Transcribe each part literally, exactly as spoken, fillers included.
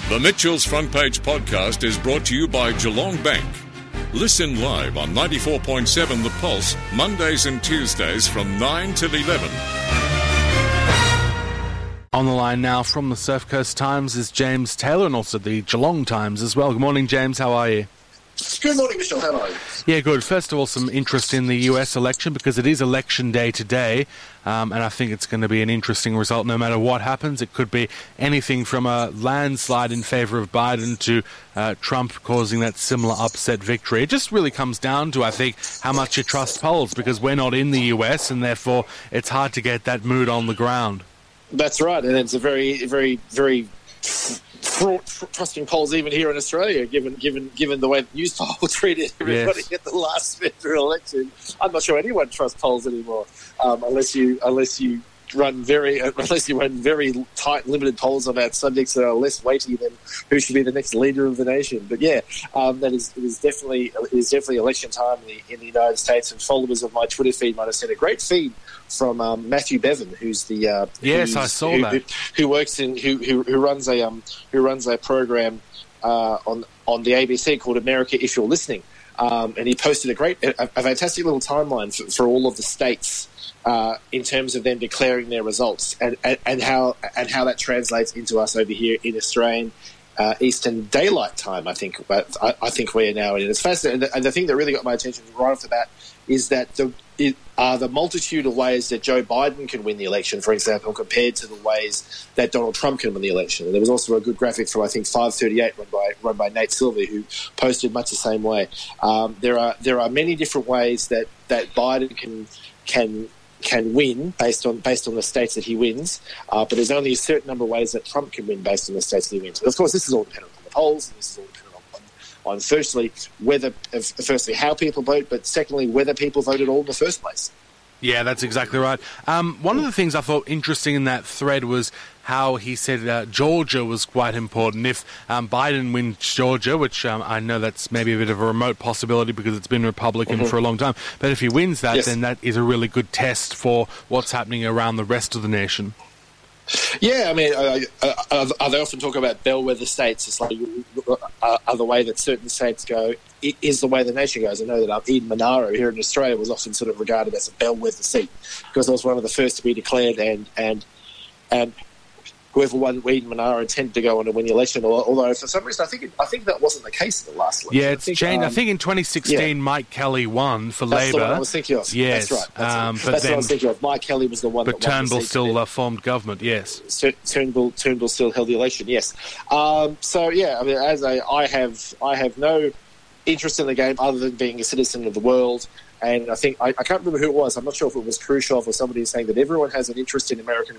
The Mitchell's Front Page podcast is brought to you by Geelong Bank. Listen live on ninety-four point seven The Pulse, Mondays and Tuesdays from nine till eleven. On the line now from the Surf Coast Times is James Taylor, and also the Geelong Times as well. Good morning, James. How are you? Good morning, Michelle. How are you? Yeah, good. First of all, some interest in the U S election because it is election day today, um, and I think it's going to be an interesting result no matter what happens. It could be anything from a landslide in favour of Biden to uh, Trump causing that similar upset victory. It just really comes down to, I think, how much you trust polls, because we're not in the U S and therefore it's hard to get that mood on the ground. That's right, and it's a very, very, very fraught trusting polls even here in Australia, given given given the way the news poll treated everybody yes. at the last federal election. I'm not sure anyone trusts polls anymore, um, unless you unless you run very unless you run very tight, limited polls about subjects that are less weighty than who should be the next leader of the nation. But yeah, um, that is it is definitely it is definitely election time in the, in the United States. And followers of my Twitter feed might have seen a great feed from um, Matthew Bevan, who's the uh, yes, I saw who, that who, who works in who, who who runs a um who runs a program uh, on on the A B C called America If You're Listening, um, and he posted a great a, a fantastic little timeline for, for all of the states uh, in terms of them declaring their results and, and and how and how that translates into us over here in Australian Uh, Eastern Daylight Time. I think, but I, I think we're now in. It's fascinating, and the, and the thing that really got my attention right off the bat is that the it are the multitude of ways that Joe Biden can win the election, for example, compared to the ways that Donald Trump can win the election. And there was also a good graphic from I think five thirty-eight run by run by Nate Silver, who posted much the same way. Um, there are there are many different ways that, that Biden can can. can win based on based on the states that he wins, uh, but there's only a certain number of ways that Trump can win based on the states that he wins. But of course, this is all dependent on the polls, and this is all dependent on, on, on firstly whether, uh, firstly how people vote, but secondly whether people vote at all in the first place. Yeah, that's exactly right. Um, one of the things I thought interesting in that thread was how he said uh, Georgia was quite important. If um, Biden wins Georgia, which um, I know that's maybe a bit of a remote possibility because it's been Republican mm-hmm. for a long time, but if he wins that, yes. then that is a really good test for what's happening around the rest of the nation. Yeah, I mean, uh, uh, uh, they often talk about bellwether states. It's like uh, uh, the way that certain states go it is the way the nation goes. I know that um, Eden Monaro here in Australia was often sort of regarded as a bellwether seat because it was one of the first to be declared, and and and whoever won Eden Monaro tended to go on to win the election. Although for some reason, I think it, I think that wasn't the case in the last election. Yeah, it's I think, changed. Um, I think in twenty sixteen, yeah. Mike Kelly won for that's Labor. That's the one I was thinking of. Yes, that's right. That's, um, but but that's then, what I was thinking of. Mike Kelly was the one. But that won Turnbull the still uh, formed government. Yes, Turnbull Turnbull still held the election. Yes. Um, so yeah, I mean, as a, I have I have no interest in the game other than being a citizen of the world. And I think, I, I can't remember who it was, I'm not sure if it was Khrushchev or somebody saying that everyone has an interest in American,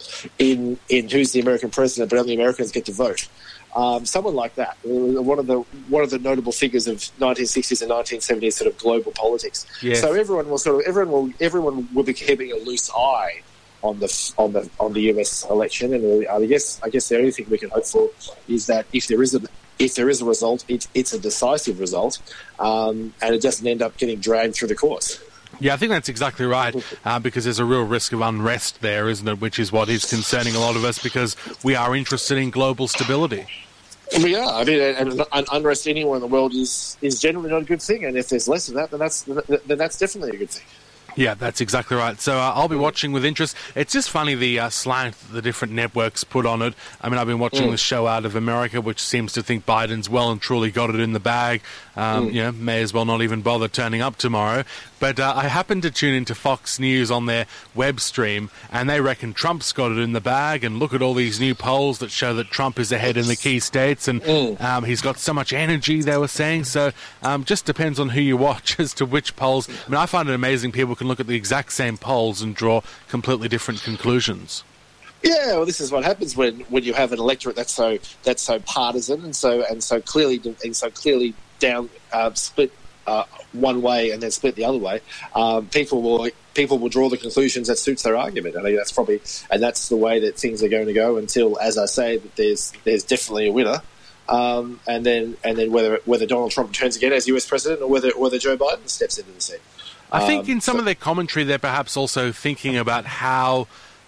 in, in who's the American president, but only Americans get to vote. Um, someone like that, one of the one of the notable figures of nineteen sixties and nineteen seventies sort of global politics. Yes. So everyone will sort of everyone will everyone will be keeping a loose eye on the on the on the U S election, and I guess I guess the only thing we can hope for is that if there is a if there is a result, it, it's a decisive result, um, and it doesn't end up getting dragged through the courts. Yeah, I think that's exactly right, uh, because there's a real risk of unrest there, isn't it, which is what is concerning a lot of us, because we are interested in global stability. We are. I mean, and, and unrest anywhere in the world is, is generally not a good thing, and if there's less of that, then that's, then that's definitely a good thing. Yeah, that's exactly right. So uh, I'll be watching with interest. It's just funny the uh, slant the different networks put on it. I mean, I've been watching mm. the show out of America, which seems to think Biden's well and truly got it in the bag. Um, mm. You know, may as well not even bother turning up tomorrow. But uh, I happened to tune into Fox News on their web stream, and they reckon Trump's got it in the bag. And look at all these new polls that show that Trump is ahead in the key states, and mm. um, he's got so much energy, they were saying. So um, just depends on who you watch as to which polls. I mean, I find it amazing people can look at the exact same polls and draw completely different conclusions. Yeah, well, this is what happens when, when you have an electorate that's so that's so partisan and so and so clearly and so clearly down uh, split uh, one way and then split the other way. Um, people will people will draw the conclusions that suits their argument. I think that's probably and that's the way that things are going to go until, as I say, that there's there's definitely a winner. Um, and then and then whether whether Donald Trump returns again as U S president or whether whether Joe Biden steps into the seat. I think um, in some so, of their commentary, they're perhaps also thinking about how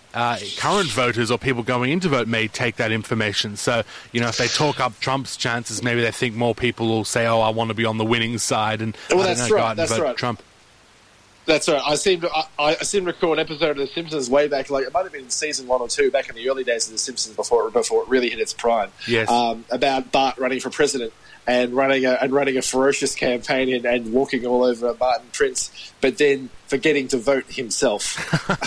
uh, current voters or people going in to vote may take that information. So, you know, if they talk up Trump's chances, maybe they think more people will say, oh, I want to be on the winning side, and well, I that's don't know, right, go out and that's vote right. Trump. That's right. I seem to I, I seem to recall an episode of The Simpsons way back, like it might have been in season one or two, back in the early days of The Simpsons before before it really hit its prime. Yes. Um, about Bart running for president and running a and running a ferocious campaign and, and walking all over Martin Prince, but then forgetting to vote himself.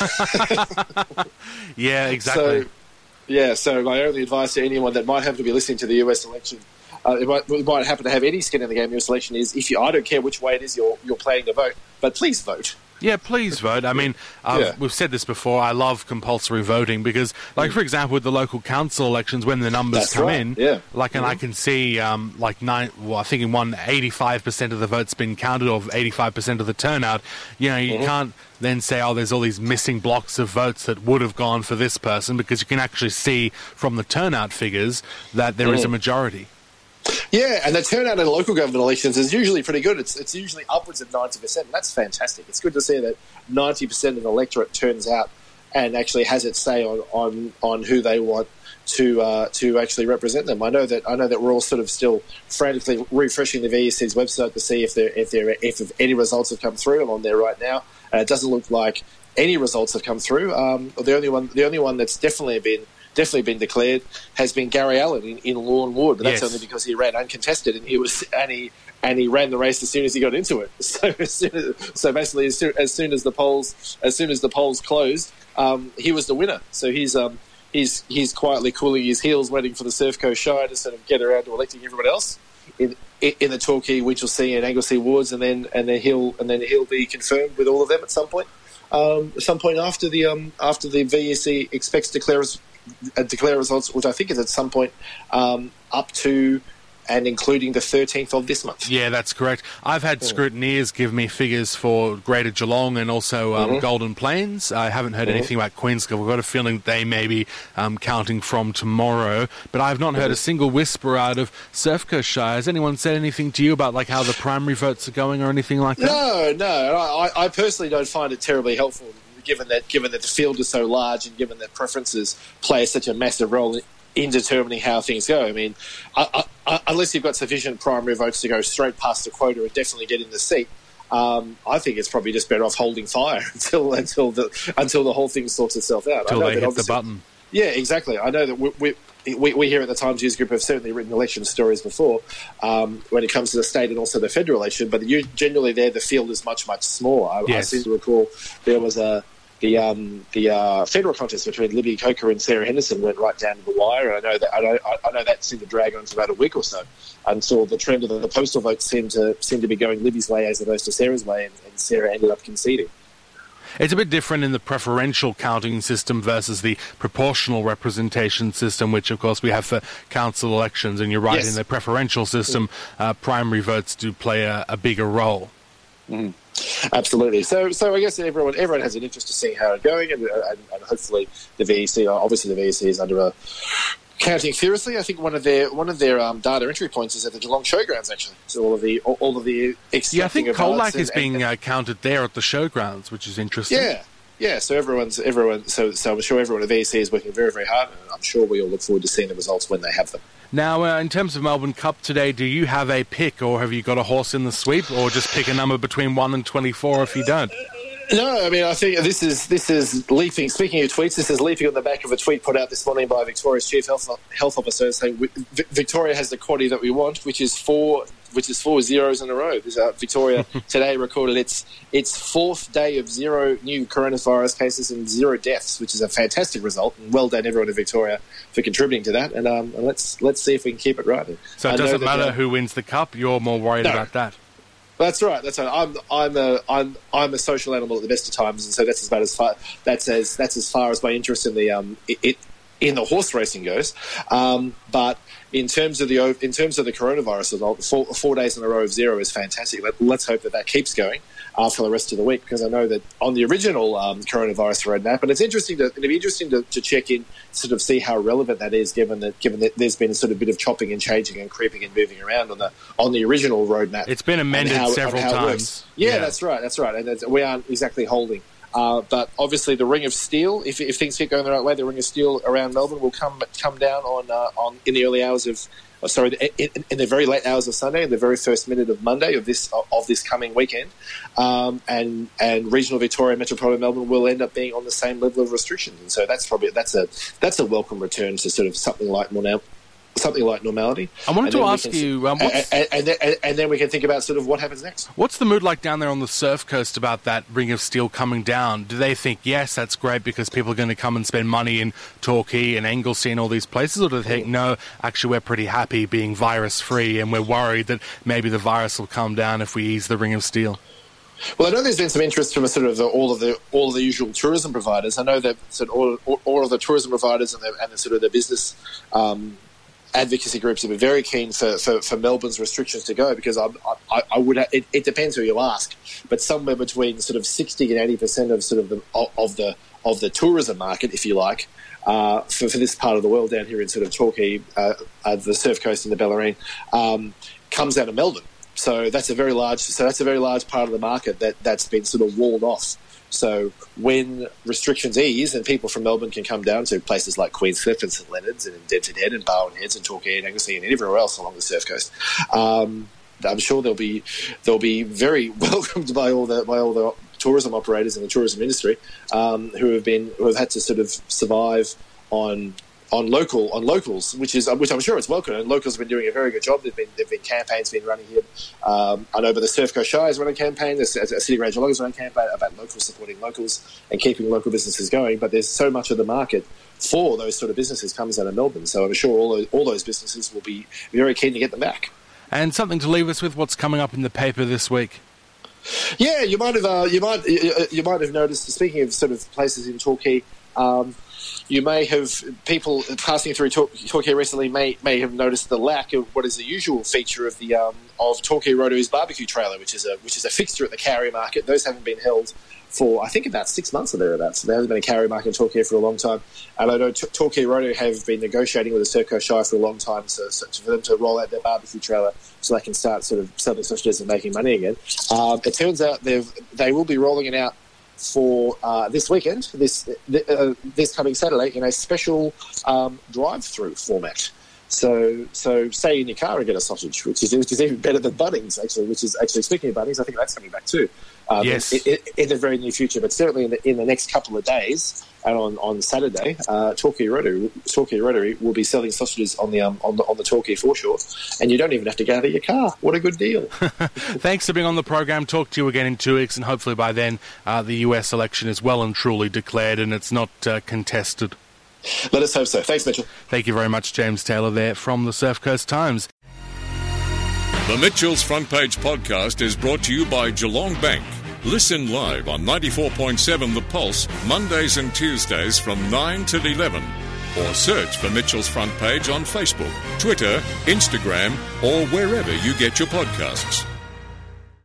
Yeah, exactly. So, yeah. So my only advice to anyone that might happen to be listening to the U S election. Uh, it might, it might happen to have any skin in the game. Your selection is if you. I don't care which way it is you're you're planning to vote, but please vote. Yeah, please vote. I mean, um, Yeah. we've said this before. I love compulsory voting because, like, for example, with the local council elections, when the numbers That's come right, in, yeah. like, and I can see, um, like, nine. Well, I think in one, eighty-five percent of the votes been counted, or eighty-five percent of the turnout. You know, you Mm-hmm. can't then say, oh, there's all these missing blocks of votes that would have gone for this person, because you can actually see from the turnout figures that there is a majority. Yeah, and the turnout in local government elections is usually pretty good. It's it's usually upwards of ninety percent, and that's fantastic. It's good to see that ninety percent of the electorate turns out and actually has its say on, on, on who they want to uh, to actually represent them. I know that I know that we're all sort of still frantically refreshing the V E C's website to see if there if there if any results have come through. I'm on there right now, and it doesn't look like any results have come through. Um, the only one the only one that's definitely been definitely been declared has been Gary Allen in, in Lawn Ward, but that's Yes. only because he ran uncontested and he was and he and he ran the race as soon as he got into it. So as soon as, so basically as soon, as soon as the polls as soon as the polls closed, um, he was the winner. So he's um, he's he's quietly cooling his heels, waiting for the Surf Coast Shire to sort of get around to electing everyone else in in the Torquay, Winchelsea, and Anglesey wards, and then and then he'll and then he'll be confirmed with all of them at some point. Um, at some point after the um, after the V E C expects to declare uh, declare results, which I think is at some point um, up to and including the thirteenth of this month. Yeah, that's correct. I've had scrutineers give me figures for Greater Geelong and also um, Mm-hmm. Golden Plains. I haven't heard anything about Queenscliff. I've got a feeling that they may be um, counting from tomorrow, but I've not heard a single whisper out of Surf Coast Shire. Has anyone said anything to you about like how the primary votes are going or anything like that? No, no. I, I personally don't find it terribly helpful, given that given that the field is so large and given that preferences play such a massive role in, in determining how things go. I mean, I, I, unless you've got sufficient primary votes to go straight past the quota and definitely get in the seat, um, I think it's probably just better off holding fire until until the until the whole thing sorts itself out. Until I know they that hit the button. Yeah, exactly. I know that we, we, we, we here at the Times News Group have certainly written election stories before um, when it comes to the state and also the federal election, but you, generally there the field is much, much smaller. I, Yes. I seem to recall there was a the um, the uh, federal contest between Libby Coker and Sarah Henderson went right down to the wire, and I know that I know, I know that seemed to drag on for about a week or so until the trend of the, the postal votes seemed to seemed to be going Libby's way as opposed to Sarah's way, and, and Sarah ended up conceding. It's a bit different in the preferential counting system versus the proportional representation system, which, of course, we have for council elections. And you're right, Yes. in the preferential system, uh, primary votes do play a, a bigger role. Mm. Absolutely. So, so I guess everyone everyone has an interest to see how it's going, and, and, and hopefully the V E C, obviously the V E C is under a counting furiously. I think one of their one of their um, data entry points is at the Geelong Showgrounds, actually. So all of the all, all of the Yeah, I think extracting of ballots Colac and- is being and- uh, counted there at the showgrounds, which is interesting. yeah. Yeah, so everyone's everyone. So, so I'm sure everyone at V E C is working very, very hard, and I'm sure we all look forward to seeing the results when they have them. Now, uh, in terms of Melbourne Cup today, do you have a pick, or have you got a horse in the sweep, or just pick a number between one and twenty-four if you don't? No, I mean, I think this is this is leaping. Speaking of tweets, this is leaping on the back of a tweet put out this morning by Victoria's chief health health officer saying Vi- Victoria has the quaddie that we want, which is four, which is four zeros in a row. This, uh, Victoria today recorded its its fourth day of zero new coronavirus cases and zero deaths, which is a fantastic result. And well done, everyone in Victoria, for contributing to that. And, um, and let's let's see if we can keep it right. So I it know doesn't that, matter uh, who wins the cup, you're more worried No. about that. That's right. That's right. I'm I'm a I'm I'm a social animal at the best of times, and so that's about as far that's as that's as far as my interest in the um it, it in the horse racing goes. Um, but in terms of the in terms of the coronavirus result, four, four days in a row of zero is fantastic. Let, let's hope that that keeps going uh, for the rest of the week, because I know that on the original um, coronavirus roadmap, and it's interesting to it'll be interesting to, to check in, sort of see how relevant that is, given that given that there's been a sort of bit of chopping and changing and creeping and moving around on the on the original roadmap. It's been amended and how- several and how it times. works. Yeah, Yeah. that's right. That's right. And that's, we aren't exactly holding Uh, but obviously, the Ring of Steel, if, if things keep going the right way, the Ring of Steel around Melbourne will come come down on uh, on in the early hours of. Oh, sorry, in, in the very late hours of Sunday, in the very first minute of Monday of this of this coming weekend, um, and and regional Victoria, metropolitan Melbourne will end up being on the same level of restrictions, and so that's probably that's a that's a welcome return to sort of something like more now. Something like normality. I wanted and to ask can, you... Um, and, and, and, then, and then we can think about sort of what happens next. What's the mood like down there on the Surf Coast about that Ring of Steel coming down? Do they think, yes, that's great because people are going to come and spend money in Torquay and Anglesey and all these places? Or do they think, no, actually we're pretty happy being virus-free and we're worried that maybe the virus will come down if we ease the Ring of Steel? Well, I know there's been some interest from a sort of the, all of the all of the usual tourism providers. I know that sort of all, all, all of the tourism providers and the, and the sort of the business um, advocacy groups have been very keen for, for, for Melbourne's restrictions to go because I, I, I would. It, it depends who you ask, but somewhere between sort of sixty and eighty percent of sort of the of the of the tourism market, if you like, uh, for, for this part of the world down here in sort of Torquay, uh, uh, the Surf Coast and the Bellarine, um, comes out of Melbourne. So that's a very large. So that's a very large part of the market that that's been sort of walled off. So when restrictions ease and people from Melbourne can come down to places like Queenscliff and St Leonards and Debs Head and Barwon Heads and Torquay and Anglesey and everywhere else along the Surf Coast, um, I'm sure they'll be they'll be very welcomed by all the by all the tourism operators in the tourism industry um, who have been who have had to sort of survive on. On local, on locals, which is which I'm sure it's welcome, and locals have been doing a very good job. There've been there've been campaigns been running here. Um, I know, but the Surf Coast Shire is running a campaign. The City Range Geelong is running a campaign about locals supporting locals and keeping local businesses going. But there's so much of the market for those sort of businesses comes out of Melbourne, so I'm sure all those, all those businesses will be very keen to get them back. And something to leave us with: what's coming up in the paper this week? Yeah, you might have uh, you might you might have noticed. Speaking of sort of places in Torquay. Um, You may have, people passing through Tor- Torquay recently may may have noticed the lack of what is the usual feature of the um, of Torquay Roto's barbecue trailer, which is a which is a fixture at the carry market. Those haven't been held for I think about six months or thereabouts. There hasn't been a carry market in Torquay for a long time, and I know T- Torquay Roto have been negotiating with the Surf Coast Shire for a long time so, so for them to roll out their barbecue trailer so they can start sort of selling sausages and making money again. Um, it turns out they they will be rolling it out for uh, this weekend, this uh, this coming Saturday, in a special um, drive-through format. So, so stay in your car and get a sausage, which is which is even better than Bunnings, actually. Which is actually speaking of Bunnings, I think that's coming back too. Um, yes, in, in, in the very near future, but certainly in the, in the next couple of days and on, on Saturday, uh, Torquay Rotary, Torquay Rotary will be selling sausages on the um, on the on the Torquay foreshore, and you don't even have to get out of your car. What a good deal! Thanks for being on the program. Talk to you again in two weeks, and hopefully by then uh, the U S election is well and truly declared and it's not uh, contested. Let us hope so. Thanks, Mitchell. Thank you very much, James Taylor, there from the Surf Coast Times. The Mitchell's Front Page podcast is brought to you by Geelong Bank. Listen live on ninety-four point seven The Pulse, Mondays and Tuesdays from nine till eleven. Or search for Mitchell's Front Page on Facebook, Twitter, Instagram, or wherever you get your podcasts.